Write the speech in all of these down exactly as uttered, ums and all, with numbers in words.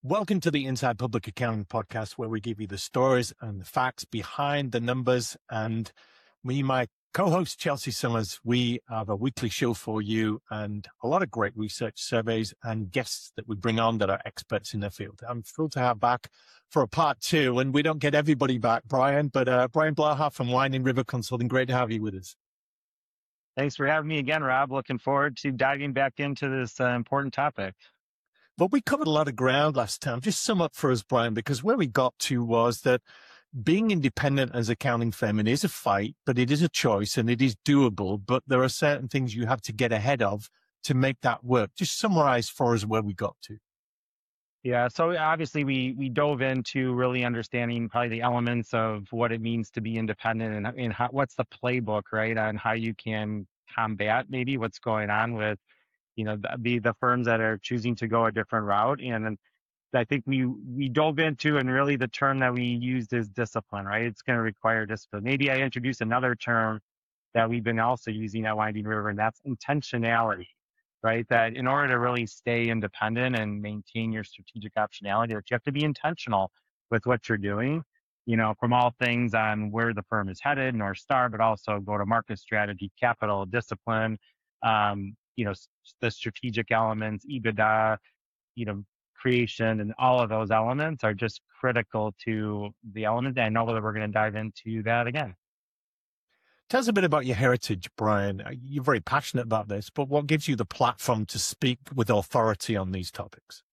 Welcome to the Inside Public Accounting Podcast, where we give you the stories and the facts behind the numbers. And me, my co-host Chelsea Summers, we have a weekly show for you and a lot of great research surveys and guests that we bring on that are experts in their field. I'm thrilled to have back for a part two, and we don't get everybody back, Brian, but uh, Brian Blaha from Winding River Consulting. Great to have you with us. Thanks for having me again, Rob. Looking forward to diving back into this uh, important topic. But we covered a lot of ground last time. Just sum up for us, Brian, because where we got to was that being independent as an accounting firm, it is a fight, but it is a choice and it is doable. But there are certain things you have to get ahead of to make that work. Just summarize for us where we got to. Yeah, so obviously we we dove into really understanding probably the elements of what it means to be independent and, and how, what's the playbook, right, on how you can combat maybe what's going on with, you know, the, the the firms that are choosing to go a different route. And then I think we we dove into, and really the term that we used is discipline, right? It's going to require discipline. Maybe I introduce another term that we've been also using at Winding River, and that's intentionality, right? That in order to really stay independent and maintain your strategic optionality, that you have to be intentional with what you're doing, you know, from all things on where the firm is headed, North Star, but also go to market strategy, capital discipline, um, you know, s- the strategic elements, EBITDA, you know, creation, and all of those elements are just critical to the element. And I know that we're going to dive into that again. Tell us a bit about your heritage, Brian. Uh, You're very passionate about this, but what gives you the platform to speak with authority on these topics?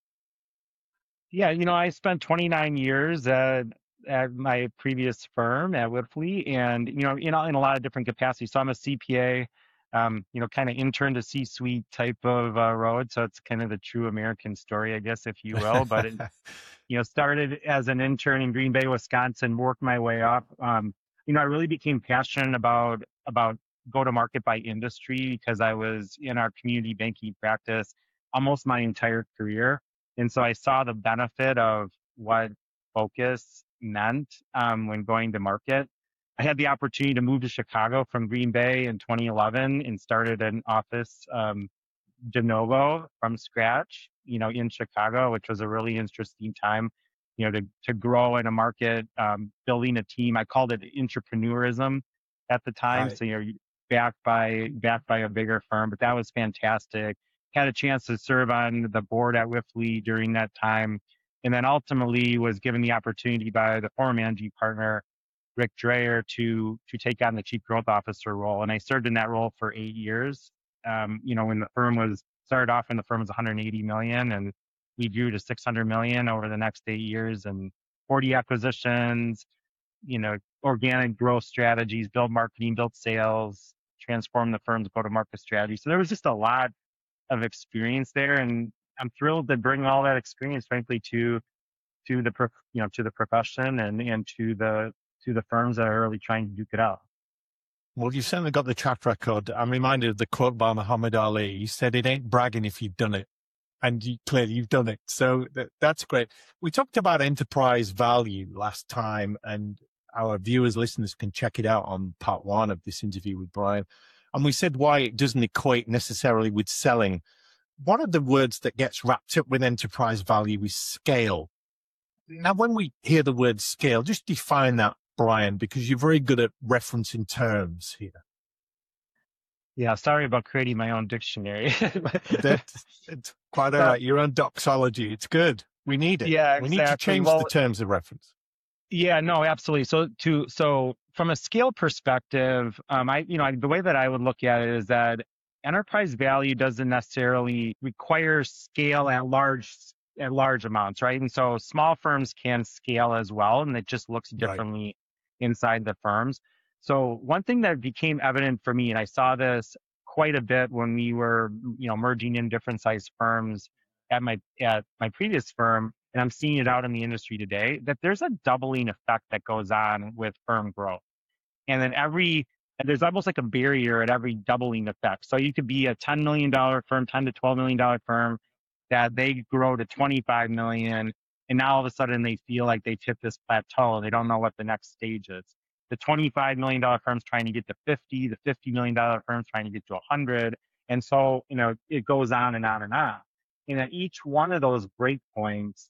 Yeah, you know, I spent twenty-nine years at, at my previous firm at Whippley, and you know, in a, in a lot of different capacities. So I'm a C P A, um, you know, kind of intern to C-suite type of uh, road. So it's kind of the true American story, I guess, if you will. But it, you know, started as an intern in Green Bay, Wisconsin, worked my way up. Um, you know, I really became passionate about about go to market by industry because I was in our community banking practice almost my entire career. And so I saw the benefit of what focus meant um, when going to market. I had the opportunity to move to Chicago from Green Bay in twenty eleven and started an office um, de novo from scratch, you know, in Chicago, which was a really interesting time, you know, to to grow in a market, um, building a team. I called it entrepreneurism at the time. Right. So you're backed by backed by a bigger firm, but that was fantastic. Had a chance to serve on the board at Whiffley during that time, and then ultimately was given the opportunity by the former managing partner, Rick Dreyer, to to take on the chief growth officer role. And I served in that role for eight years. Um, you know, when the firm was started off, when the firm was one hundred eighty million, and we grew to six hundred million over the next eight years, and forty acquisitions. You know, organic growth strategies, build marketing, build sales, transform the firm's go-to-market strategy. So there was just a lot of experience there, and I'm thrilled to bring all that experience, frankly, to to the prof- you know to the profession and and to the to the firms that are really trying to duke it out. Well, you've certainly got the track record. I'm reminded of the quote by Muhammad Ali. He said, "It ain't bragging if you've done it." And you, clearly you've done it. So that, that's great. We talked about enterprise value last time, and our viewers, listeners can check it out on part one of this interview with Brian. And we said why it doesn't equate necessarily with selling. One of the words that gets wrapped up with enterprise value is scale. Now, when we hear the word scale, just define that, Brian, because you're very good at referencing terms here. Yeah, sorry about creating my own dictionary. That's it's quite all So, right. Your own doxology. It's good. We need it. yeah, We need to exactly. change the Well, terms of reference. yeah, no, absolutely. So to so from a scale perspective, um, I you know I, the way that I would look at it is that enterprise value doesn't necessarily require scale at large at large amounts, right? And so small firms can scale as well, and it just looks Right. differently inside the firms. So one thing that became evident for me, and I saw this quite a bit when we were you know merging in different size firms at my at my previous firm, and I'm seeing it out in the industry today, that there's a doubling effect that goes on with firm growth. And then every, and there's almost like a barrier at every doubling effect. So you could be a ten million dollars firm, ten to twelve million dollars firm, that they grow to twenty-five million. And now all of a sudden they feel like they've hit this plateau and they don't know what the next stage is. The twenty-five million dollars firm's trying to get to fifty, the fifty million dollars firm's trying to get to one hundred. And so, you know, it goes on and on and on. And at each one of those breakpoints,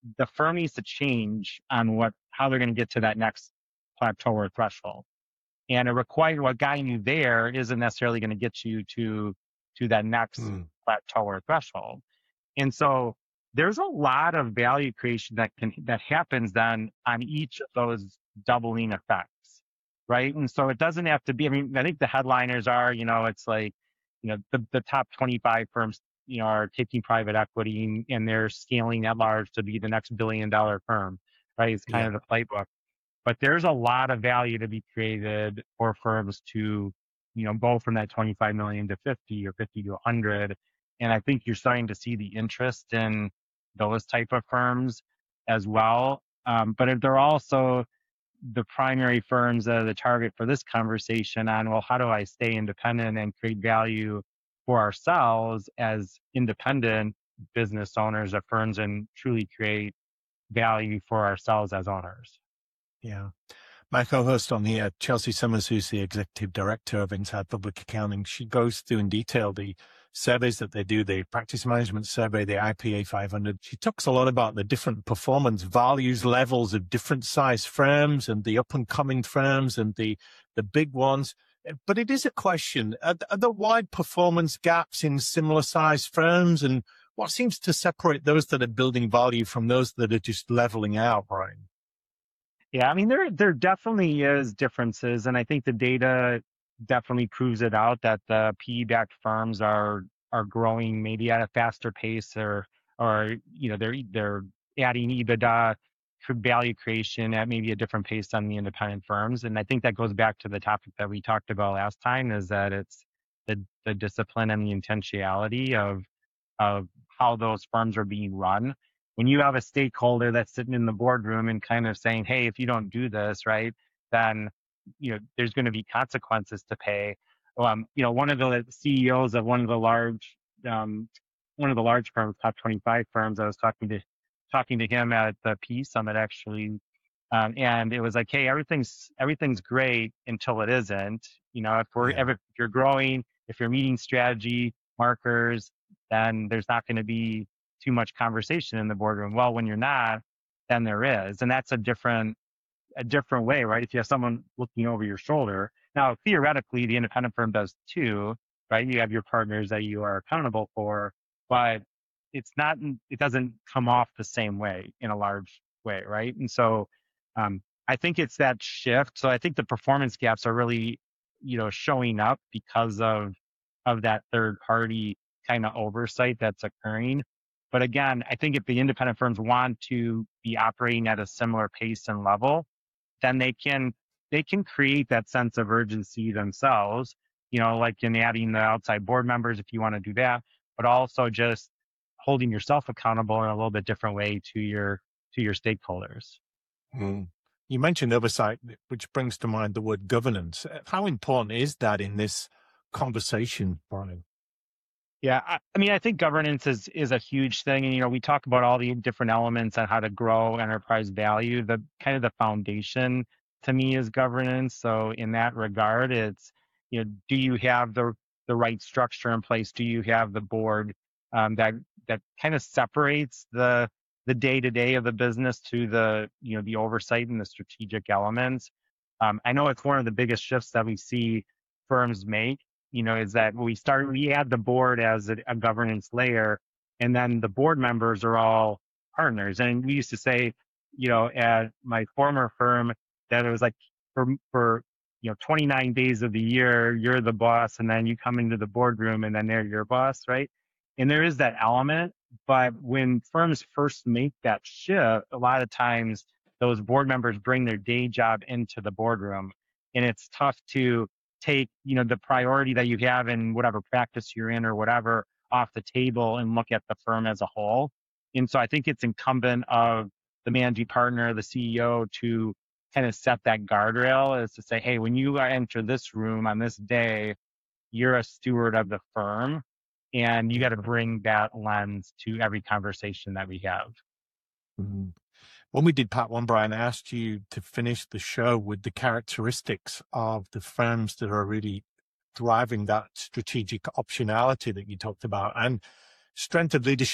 the firm needs to change on what how they're going to get to that next plateau or threshold. And it required what got you there isn't necessarily going to get you to to that next Mm. plateau or threshold. And so there's a lot of value creation that can that happens then on each of those doubling effects, right? And so it doesn't have to be. I mean, I think the headliners are, you know, it's like, you know, the the top twenty-five firms, you know, are taking private equity and, and they're scaling at large to be the next billion dollar firm, right? It's kind Yeah. of the playbook. But there's a lot of value to be created for firms to, you know, go from that twenty-five million to fifty or fifty to one hundred. And I think you're starting to see the interest in those type of firms as well. Um, but if they're also the primary firms that are the target for this conversation on, well, how do I stay independent and create value for ourselves as independent business owners of firms and truly create value for ourselves as owners? Yeah. My co-host on here, Chelsea Summers, who's the executive director of Inside Public Accounting, she goes through in detail the surveys that they do, the practice management survey, the I P A five hundred. She talks a lot about the different performance values levels of different size firms and the up and coming firms and the, the big ones. But it is a question, are, are there wide performance gaps in similar size firms? And what seems to separate those that are building value from those that are just leveling out, Brian? Yeah, I mean, there there definitely is differences, and I think the data definitely proves it out that the P E-backed firms are are growing maybe at a faster pace, or or you know they're they're adding EBITDA for value creation at maybe a different pace than the independent firms. And I think that goes back to the topic that we talked about last time, is that it's the the discipline and the intentionality of of how those firms are being run. When you have a stakeholder that's sitting in the boardroom and kind of saying, hey, if you don't do this, right, then you know there's going to be consequences to pay. Um, you know, one of the C E Os of one of the large um, one of the large firms, top twenty-five firms, I was talking to talking to him at the P E Summit actually. Um, and it was like, hey, everything's everything's great until it isn't. You know, if we're Yeah. if you're growing, if you're meeting strategy markers, then there's not going to be too much conversation in the boardroom. Well, when you're not, then there is, and that's a different a different way, right? If you have someone looking over your shoulder. Now, theoretically, the independent firm does too, right? You have your partners that you are accountable for, but it's not. It doesn't come off the same way in a large way, right? And so, um, I think it's that shift. So I think the performance gaps are really, you know, showing up because of of that third party kind of oversight that's occurring. But again, I think if the independent firms want to be operating at a similar pace and level, then they can they can create that sense of urgency themselves, you know, like in adding the outside board members if you want to do that, but also just holding yourself accountable in a little bit different way to your to your stakeholders. Mm. You mentioned oversight, which brings to mind the word governance. How important is that in this conversation, Brian? Yeah, I, I mean, I think governance is is a huge thing, and you know, we talk about all the different elements on how to grow enterprise value. The kind of the foundation to me is governance. So in that regard, it's, you know, do you have the the right structure in place? Do you have the board um, that that kind of separates the the day to day of the business to the, you know, the oversight and the strategic elements? Um, I know it's one of the biggest shifts that we see firms make, you know, is that we start, we add the board as a, a governance layer, and then the board members are all partners. And we used to say, you know, at my former firm, that it was like for, for, you know, twenty-nine days of the year, you're the boss, and then you come into the boardroom and then they're your boss, right? And there is that element. But when firms first make that shift, a lot of times those board members bring their day job into the boardroom. And it's tough to take, you know, the priority that you have in whatever practice you're in or whatever off the table and look at the firm as a whole. And so I think it's incumbent of the managing partner, the C E O, to kind of set that guardrail, is to say, hey, when you enter this room on this day, you're a steward of the firm, and you got to bring that lens to every conversation that we have. Mm-hmm. When we did part one, Brian, I asked you to finish the show with the characteristics of the firms that are really driving that strategic optionality that you talked about, and strength of leadership.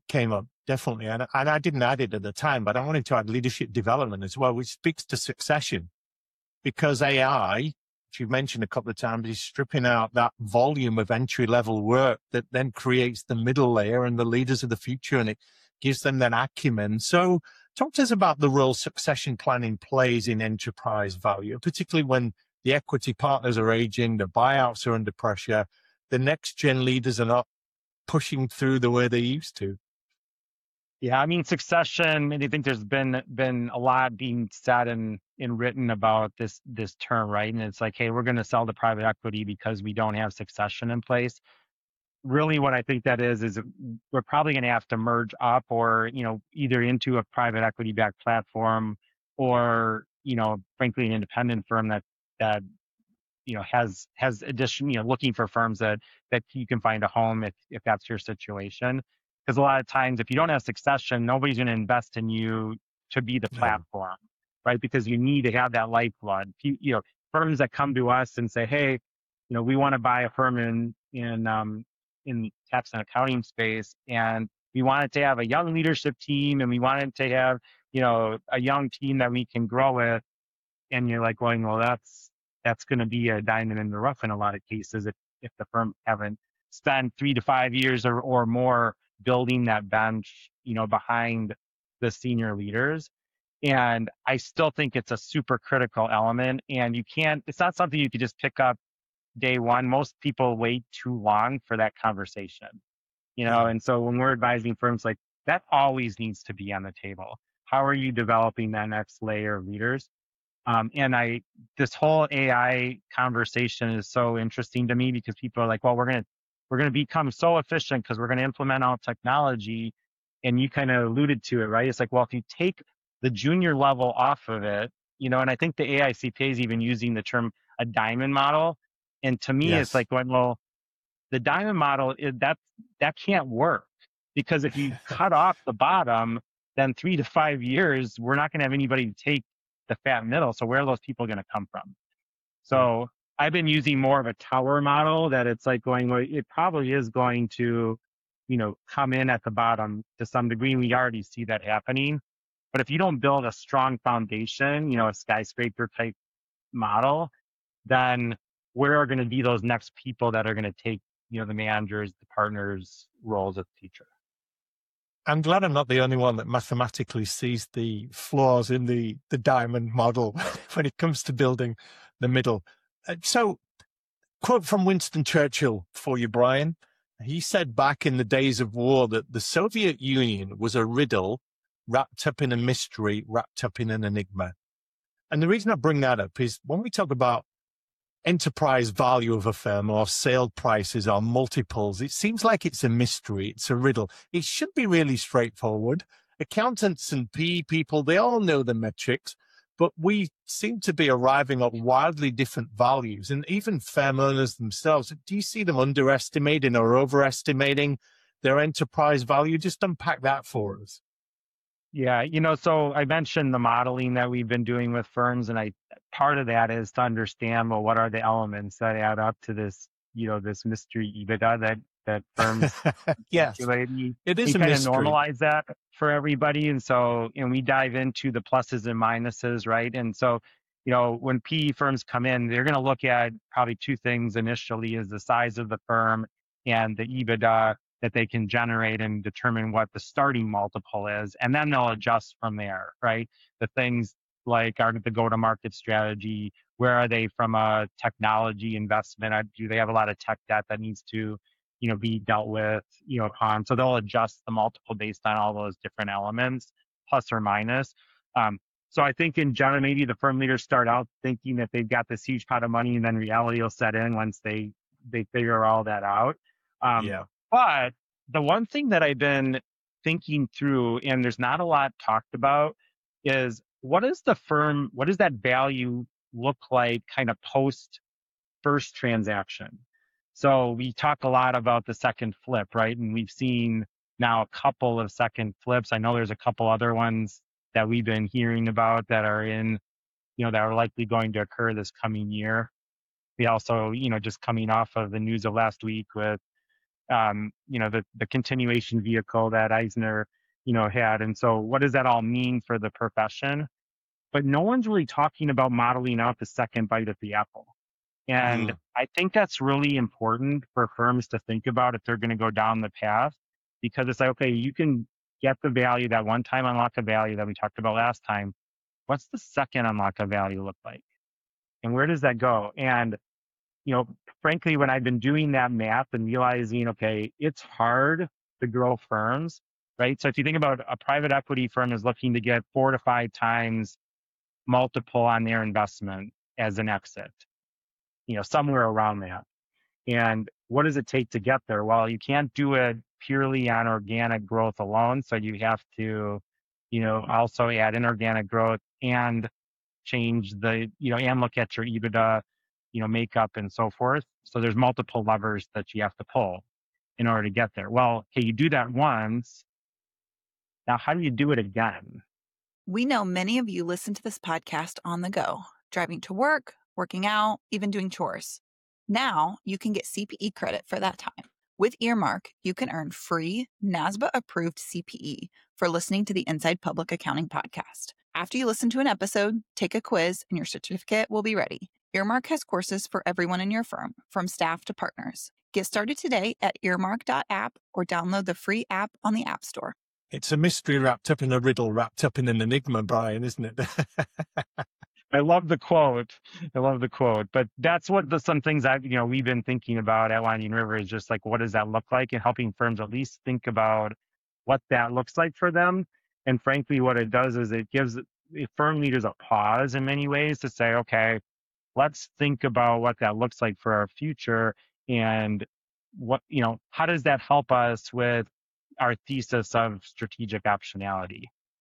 came up, definitely. And, and I didn't add it at the time, but I wanted to add leadership development as well, which speaks to succession, because A I, which you've mentioned a couple of times, is stripping out that volume of entry level work that then creates the middle layer and the leaders of the future, and it gives them that acumen. So talk to us about the role succession planning plays in enterprise value, particularly when the equity partners are aging, the buyouts are under pressure, the next gen leaders are not pushing through the way they used to. Yeah, I mean succession, and I think there's been been a lot being said and, and written about this this term, right? And it's like, hey, we're going to sell to private equity because we don't have succession in place. Really, what I think that is is we're probably going to have to merge up, or you know, either into a private equity backed platform, or you know, frankly, an independent firm that that you know has has addition, you know, looking for firms that that you can find a home if if that's your situation. Because a lot of times, if you don't have succession, nobody's going to invest in you to be the No. platform, right? Because you need to have that lifeblood. You, you know, firms that come to us and say, hey, you know, we want to buy a firm in in um, in tax and accounting space, and we want it to have a young leadership team, and we want it to have, you know, a young team that we can grow with. And you're like going, well, that's that's going to be a diamond in the rough in a lot of cases if if the firm haven't spent three to five years or or more building that bench, you know, behind the senior leaders. And I still think it's a super critical element. And you can't, it's not something you could just pick up day one. Most people wait too long for that conversation, you know. Yeah. And so when we're advising firms, like that always needs to be on the table. How are you developing that next layer of leaders? Um, and I, this whole A I conversation is so interesting to me because people are like, well, we're going to, we're going to become so efficient because we're going to implement all technology. And you kind of alluded to it, right? It's like, well, if you take the junior level off of it, you know, and I think the A I C P A is even using the term a diamond model. And to me, it's Yes. like, well, the diamond model, is that, that can't work because if you cut off the bottom, then three to five years, we're not going to have anybody to take the fat middle. So where are those people going to come from? Yeah. So I've been using more of a tower model that it's like going, well, it probably is going to, you know, come in at the bottom to some degree. We already see that happening. But if you don't build a strong foundation, you know, a skyscraper type model, then where are going to be those next people that are going to take, you know, the managers, the partners roles of the future? I'm glad I'm not the only one that mathematically sees the flaws in the, the diamond model when it comes to building the middle. Uh, so, quote from Winston Churchill for you, Brian. He said back in the days of war that the Soviet Union was a riddle wrapped up in a mystery, wrapped up in an enigma. And the reason I bring that up is when we talk about enterprise value of a firm or sale prices or multiples, it seems like it's a mystery. It's a riddle. It should be really straightforward. Accountants and P E people, they all know the metrics, but we seem to be arriving at wildly different values. And even firm owners themselves, do you see them underestimating or overestimating their enterprise value? Just unpack that for us. Yeah, you know, so I mentioned the modeling that we've been doing with firms, and I part of that is to understand, well, what are the elements that add up to this, you know, this mystery EBITDA that that firms Yes, calculate. We, it we is a kind of mystery. normalize that for everybody, and so and we dive into the pluses and minuses, right? And so, you know, when P E firms come in, they're going to look at probably two things initially: is the size of the firm and the EBITDA that they can generate and determine what the starting multiple is. And then they'll adjust from there, right? The things like are the go-to-market strategy, where are they from a technology investment? Uh, Do they have a lot of tech debt that needs to, you know, be dealt with, you know, upon? So they'll adjust the multiple based on all those different elements, plus or minus. Um, so I think in general, maybe the firm leaders start out thinking that they've got this huge pot of money, and then reality will set in once they they figure all that out. Um, Yeah. but the one thing that I've been thinking through, and there's not a lot talked about, is what is the firm, what does that value look like kind of post first transaction? So we talk a lot about the second flip, right? And we've seen now a couple of second flips. I know there's a couple other ones that we've been hearing about that are in, you know, that are likely going to occur this coming year. We also, you know, just coming off of the news of last week with um, you know, the, the continuation vehicle that Eisner, you know, had. And so what does that all mean for the profession? But no one's really talking about modeling out the second bite at the apple. And Mm. I think that's really important for firms to think about if they're going to go down the path, because it's like, okay, you can get the value, that one time unlock of value that we talked about last time. What's the second unlock of value look like? And where does that go? And, you know, frankly, when I've been doing that math and realizing, okay, it's hard to grow firms, right? So if you think about a private equity firm is looking to get four to five times multiple on their investment as an exit, you know, somewhere around that. And what does it take to get there? Well, you can't do it purely on organic growth alone. So you have to, you know, also add inorganic growth and change the, you know, and look at your EBITDA, you know, makeup and so forth. So there's multiple levers that you have to pull in order to get there. Well, okay, you do that once. Now, how do you do it again? We know many of you listen to this podcast on the go, driving to work, working out, even doing chores. Now you can get C P E credit for that time. With Earmark, you can earn free NASBA approved C P E for listening to the Inside Public Accounting podcast. After you listen to an episode, take a quiz and your certificate will be ready. Earmark has courses for everyone in your firm, from staff to partners. Get started today at earmark dot app or download the free app on the App Store. It's a mystery wrapped up in a riddle, wrapped up in an enigma, Brian, isn't it? I love the quote. I love the quote. But that's what the some things I've, you know, we've been thinking about at Winding River is just like, what does that look like? And helping firms at least think about what that looks like for them. And frankly, what it does is it gives firm leaders a pause in many ways to say, okay, let's think about what that looks like for our future. And what, you know, how does that help us with our thesis of strategic optionality?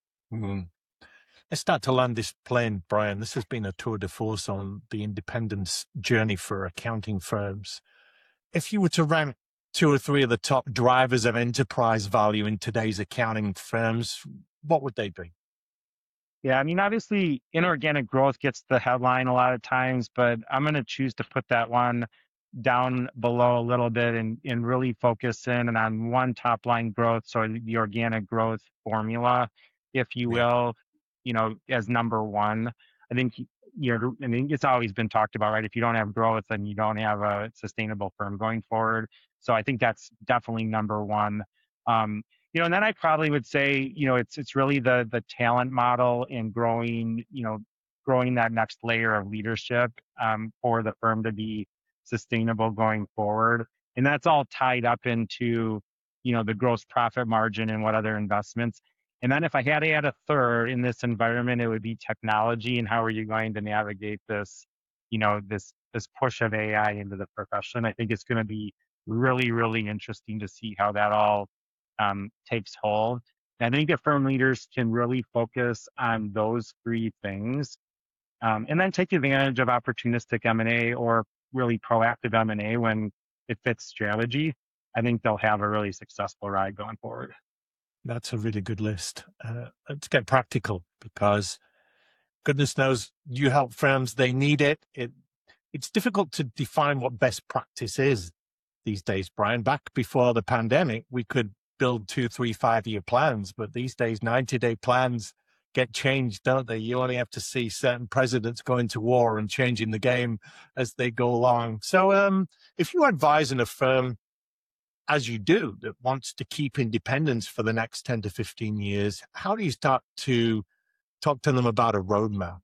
Mm. Let's start to land this plane, Brian. This has been a tour de force on the independence journey for accounting firms. If you were to rank two or three of the top drivers of enterprise value in today's accounting firms, what would they be? Yeah, I mean, obviously, inorganic growth gets the headline a lot of times, but I'm going to choose to put that one down below a little bit and, and really focus in and on one top line growth. So the organic growth formula, if you Yeah. will, you know, as number one. I think, you know, I mean, it's always been talked about, right? If you don't have growth, then you don't have a sustainable firm going forward. So I think that's definitely number one. Um, you know, and then I probably would say, you know, it's it's really the the talent model and growing, you know, growing that next layer of leadership um, for the firm to be sustainable going forward. And that's all tied up into, you know, the gross profit margin and what other investments. And then if I had to add a third in this environment, it would be technology and how are you going to navigate this, you know, this this push of A I into the profession. I think it's going to be really, really interesting to see how that all um, takes hold. And I think that firm leaders can really focus on those three things, um, and then take advantage of opportunistic M and A or really proactive M and A when it fits strategy. I think they'll have a really successful ride going forward. That's a really good list. Uh, let's get practical because goodness knows you help firms, they need it. It it's difficult to define what best practice is these days, Brian. Back before the pandemic, we could build two, three, five-year plans, but these days, ninety-day plans get changed, don't they? You only have to see certain presidents going to war and changing the game as they go along. So um, if you advise in a firm, as you do, that wants to keep independence for the next ten to fifteen years, how do you start to talk to them about a roadmap?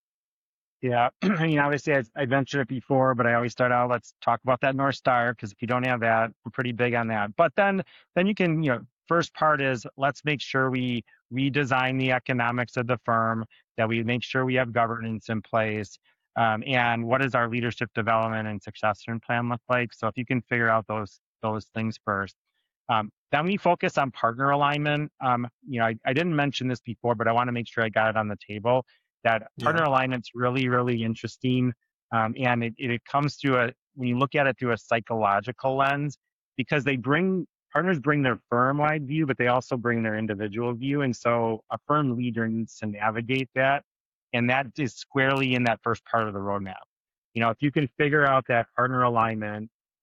Yeah, I mean, obviously, I, I mentioned it before, but I always start out. Let's talk about that North Star because if you don't have that, I'm pretty big on that. But then, then you can, you know, first part is let's make sure we redesign the economics of the firm, that we make sure we have governance in place, um, and what does our leadership development and succession plan look like? So if you can figure out those those things first, um, then we focus on partner alignment. Um, you know, I, I didn't mention this before, but I want to make sure I got it on the table that partner Yeah. alignment's really, really interesting. Um, and it, it comes through a, when you look at it through a psychological lens, because they bring, partners bring their firm-wide view, but they also bring their individual view. And so a firm leader needs to navigate that. And that is squarely in that first part of the roadmap. You know, if you can figure out that partner alignment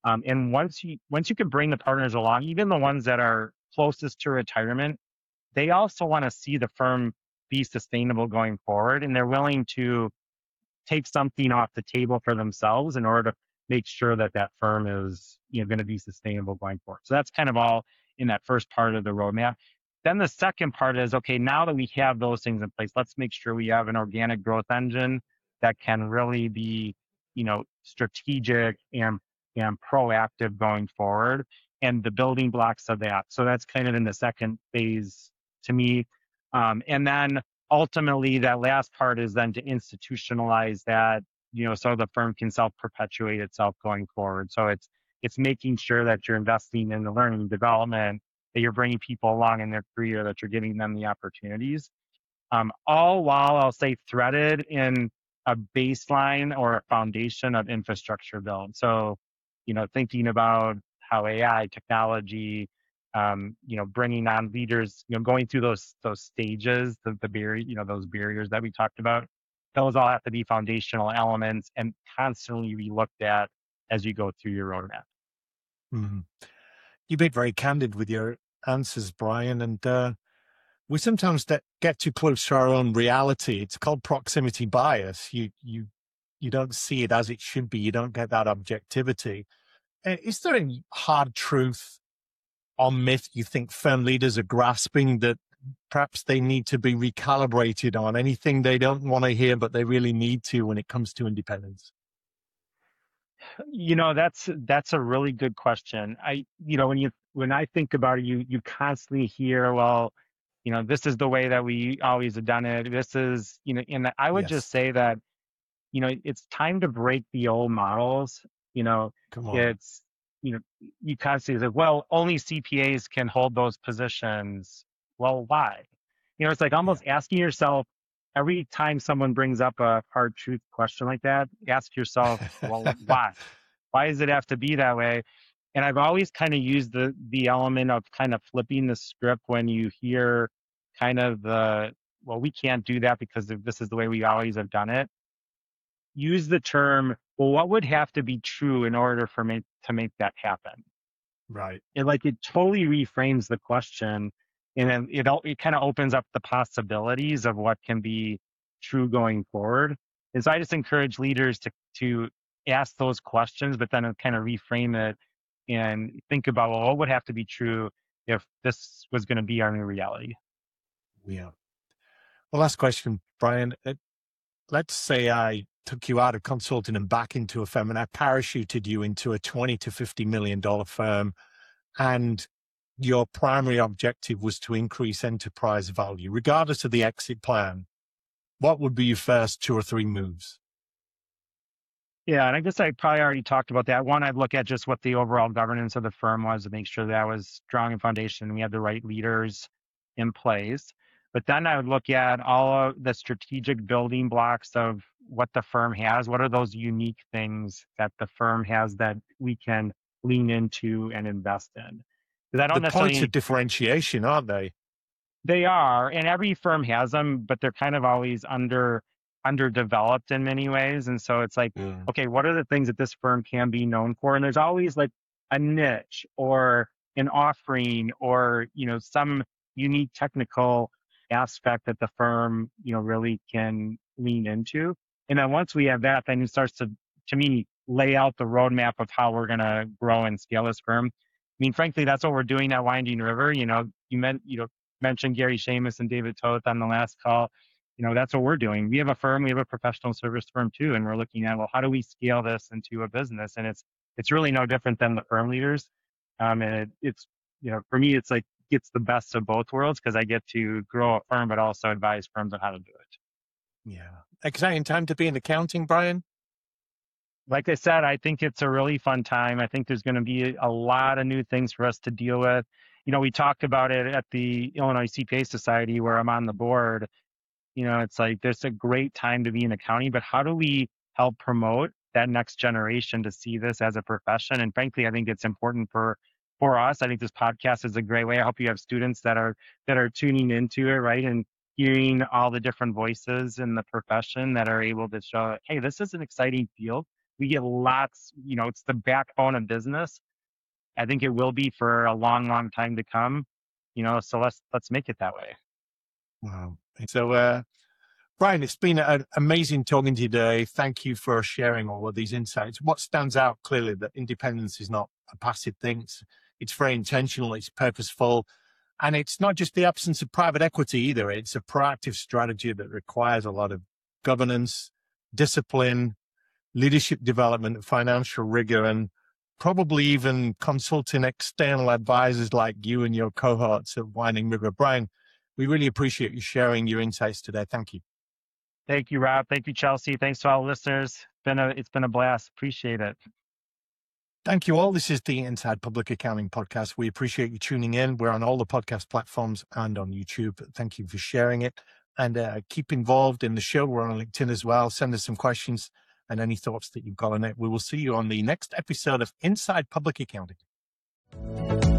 Um, and once you once you can bring the partners along, even the ones that are closest to retirement, they also want to see the firm be sustainable going forward, and they're willing to take something off the table for themselves in order to make sure that that firm is, you know, going to be sustainable going forward. So that's kind of all in that first part of the roadmap. Then the second part is, okay, now that we have those things in place, let's make sure we have an organic growth engine that can really be, you know, strategic and and proactive going forward, and the building blocks of that. So that's kind of in the second phase to me. Um, and then ultimately, that last part is then to institutionalize that, you know, so the firm can self-perpetuate itself going forward. So it's it's making sure that you're investing in the learning and development, that you're bringing people along in their career, that you're giving them the opportunities, um, all while I'll say threaded in a baseline or a foundation of infrastructure build. So, you know, thinking about how A I technology, um, you know, bringing on leaders, you know, going through those those stages, the the barrier, you know, those barriers that we talked about, those all have to be foundational elements and constantly be looked at as you go through your roadmap. Mhm. You've been very candid with your answers, Brian, and uh, we sometimes de- get too close to our own reality. It's called proximity bias. You you you don't see it as it should be. You don't get that objectivity. Uh, Is there any hard truth or myth you think firm leaders are grasping that perhaps they need to be recalibrated on? Anything they don't want to hear, but they really need to when it comes to independence? You know, that's that's a really good question. I, you know, when you when I think about it, you you constantly hear, well, you know, this is the way that we always have done it. This is, you know, and I would just Yes. say that, you know, it's time to break the old models. You know, Come on. it's, you know, you constantly say, well, only C P As can hold those positions. Well, why? You know, it's like Yeah. almost asking yourself every time someone brings up a hard truth question like that, ask yourself, well, why? Why does it have to be that way? And I've always kind of used the the element of kind of flipping the script when you hear kind of the, well, we can't do that because of- this is the way we always have done it. Use the term, well, what would have to be true in order for me to make that happen? Right. It like it totally reframes the question, and then it al- it kind of opens up the possibilities of what can be true going forward. And so I just encourage leaders to to ask those questions, but then kind of reframe it and think about, well, what would have to be true if this was going to be our new reality? Yeah. Well, last question, Brian. Uh, Let's say I took you out of consulting and back into a firm and I parachuted you into a twenty to fifty million dollar firm, and your primary objective was to increase enterprise value, regardless of the exit plan. What would be your first two or three moves? Yeah, and I guess I probably already talked about that. One, I'd look at just what the overall governance of the firm was to make sure that was strong and foundation. We had the right leaders in place. But then I would look at all of the strategic building blocks of what the firm has. What are those unique things that the firm has that we can lean into and invest in? Because I The don't points of necessarily, differentiation, aren't they? they are, and every firm has them, but they're kind of always under underdeveloped in many ways. And so it's like, Yeah. okay, what are the things that this firm can be known for? And there's always like a niche or an offering or, you know, some unique technical aspect that the firm, you know, really can lean into. And then once we have that, then it starts to, to me, lay out the roadmap of how we're going to grow and scale this firm. I mean, frankly, that's what we're doing at Winding River. You know, you meant, you know, mentioned Gary Seamus and David Toth on the last call. You know, that's what we're doing. We have a firm, we have a professional service firm too, and we're looking at, well, how do we scale this into a business? And it's it's really no different than the firm leaders. Um, and it, it's, you know, for me, it's like gets the best of both worlds because I get to grow a firm, but also advise firms on how to do it. Yeah. Exciting time to be in accounting, Brian. Like I said, I think it's a really fun time. I think there's going to be a lot of new things for us to deal with. You know, we talked about it at the Illinois C P A Society where I'm on the board. You know, it's like there's a great time to be in accounting, but how do we help promote that next generation to see this as a profession? And frankly, I think it's important for for us. I think this podcast is a great way. I hope you have students that are that are tuning into it, right? And hearing all the different voices in the profession that are able to show, hey, this is an exciting field. we get lots, you know, it's the backbone of business. I think it will be for a long, long time to come, you know, so let's, let's make it that way. Wow. So, uh, Brian, it's been an amazing talking to you today. Thank you for sharing all of these insights. What stands out clearly that independence is not a passive thing. It's, it's very intentional. It's purposeful. And it's not just the absence of private equity either. It's a proactive strategy that requires a lot of governance, discipline, leadership development, financial rigor, and probably even consulting external advisors like you and your cohorts at Winding River. Brian, we really appreciate you sharing your insights today. Thank you. Thank you, Rob. Thank you, Chelsea. Thanks to all the listeners. Been a, it's been a blast. Appreciate it. Thank you all. This is the Inside Public Accounting Podcast. We appreciate you tuning in. We're on all the podcast platforms and on YouTube. Thank you for sharing it. And uh, keep involved in the show. We're on LinkedIn as well. Send us some questions and any thoughts that you've got on it. We will see you on the next episode of Inside Public Accounting.